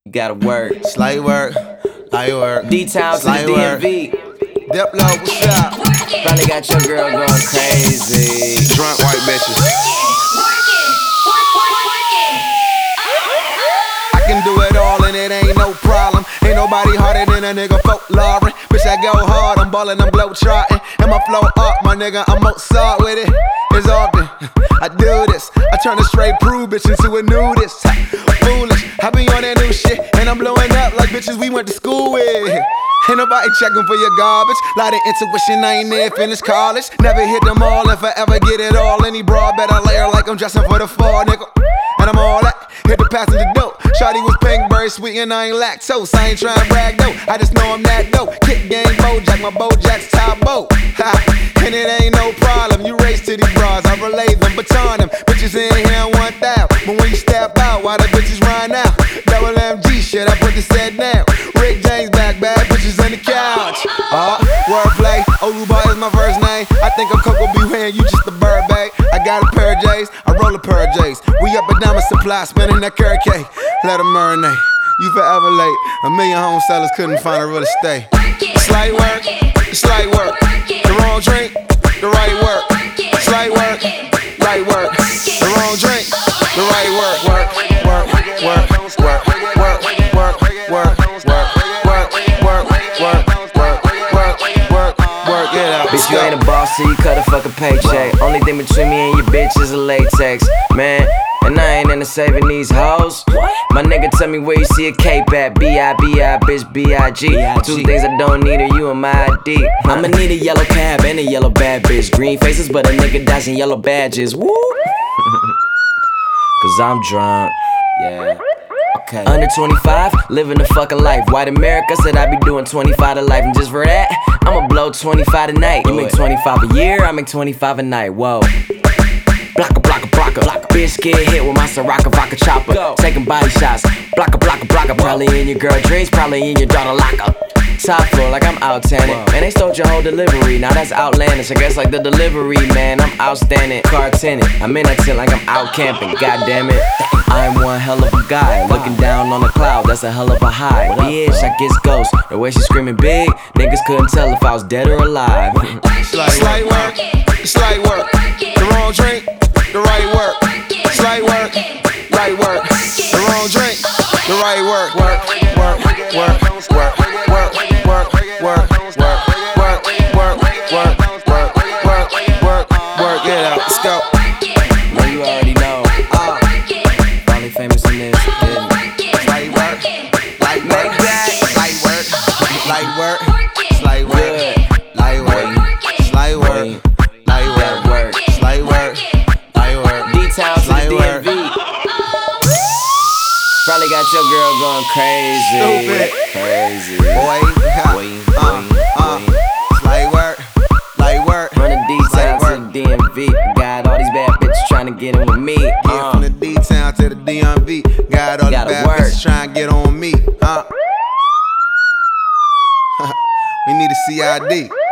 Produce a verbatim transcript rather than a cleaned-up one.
You gotta work. Slight work, light work. D-Town to the D M V. Diplo, what's up? Finally got your girl going crazy. Drunk white bitches. I can do it all and it ain't no problem. Ain't nobody harder than a nigga folklore. Bitch, I go hard, I'm ballin', I'm globe-trotting. And my flow up, my nigga, I'm Mozart with it. It's often I do this. I turn a straight prude bitch into a nudist. Foolish, I be on that new shit, and I'm blowing up like bitches we went to school with. Ain't nobody checking for your garbage. Lot of intuition, I ain't near finished college. Never hit them all, if I ever get it all. Any broad better layer like I'm dressing for the fall, nigga. And I'm all that, hit the passenger dope. Shawty was pink, very sweet, and I ain't lactose. I ain't trying to brag though, I just know I'm that dope. Kick game, Bojack, my Bojack's top boat. Ha, and it ain't no problem, you race to these bras, I relay them, baton them. Bitches in here one thousand, but when you step out, why the bitches run out? Double M G shit, I put the set down. Rick James back, bad bitches on the couch. Uh, wordplay, Oluba is my first name. I think I'm Coco B. Wayne, you just a bird, babe. I got a pair of J's, I roll a pair of J's. We up and down my supply, spinning that carrot cake. Let them marinate, you forever late. A million home sellers couldn't find a real estate. Slight work, slight work. The wrong drink, the right work. Slight work, right work. The wrong drink, the right work. Work, work, work, work, work, work, work, work, work, work, work, work, work, work, work, work, get out. Bitch, you ain't a boss, so you cut a fucking paycheck. Only thing between me and your bitch is a latex, man. And I ain't into saving these hoes. My nigga tell me where you see a cape at. B I B I, bitch, B I G. Two things I don't need are you and my I D. I'ma need a yellow cab and a yellow bad bitch. Green faces, but a nigga dodging yellow badges. Woo! Cause I'm drunk, yeah. Okay. Under twenty-five, living the fucking life. White America said I be doing twenty-five to life. And just for that, I'ma blow twenty-five tonight. You make twenty-five a year, I make twenty-five a night. Whoa. Blocka, blocka, blocka, blocka. Bitch get hit with my Sirocco vodka chopper. Go. Taking body shots. Blocka, blocka, blocka. Probably in your girl dreams, probably in your daughter locker. Top floor like I'm out tanning. And they stole your whole delivery. Now that's outlandish. I guess like the delivery man. I'm outstanding. Car tenant. I'm in that tent like I'm out camping. God damn it. I'm one hell of a guy. Looking down on the cloud. That's a hell of a high. Bitch, I guess ghost. The way she screaming big, niggas couldn't tell if I was dead or alive. Slight work. Slight work. The wrong drink. The right work, slight work, right work. The wrong drink, the right work. Work, work, work, work, work, work, work, work, work, work, work, work, work, work, work, work. Get out, let's go. Well, you already know. Uh, finally famous in this. Light work, light work, light work, light work, light work, light work, light work, light work, light work. D-Town to the D M V. Probably got your girl going crazy. Stupid. Crazy. Boy, boy, uh, uh, light work, light work. From the D-Town to the D M V. Got all these bad bitches trying to get in with me. Yeah, uh. from the D-Town to the D M V. Got all the bad work. bitches trying to get on me. Uh. We need a C I D.